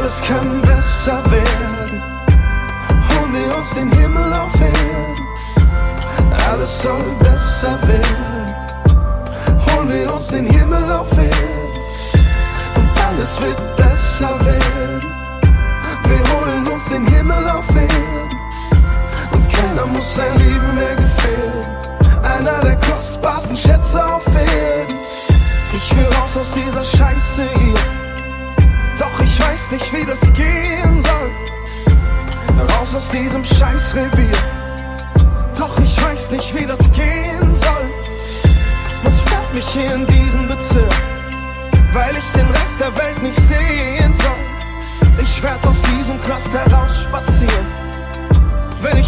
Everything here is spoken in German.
alles kann besser werden. Holen wir uns den Himmel auf Erden. Alles soll besser werden. Holen wir uns den Himmel auf Erden. Und alles wird besser werden. Wir holen uns den Himmel auf Erden. Und keiner muss sein Leben mehr gefährden. Einer der kostbarsten Schätze auf Erden. Ich will raus aus dieser Scheiße hier. Doch ich weiß nicht, wie das gehen soll. Raus aus diesem Scheißrevier. Doch ich weiß nicht, wie das gehen soll. Man sperrt mich hier in diesem Bezirk, weil ich den Rest der Welt nicht sehen soll. Ich werd aus diesem Knast heraus spazieren, wenn ich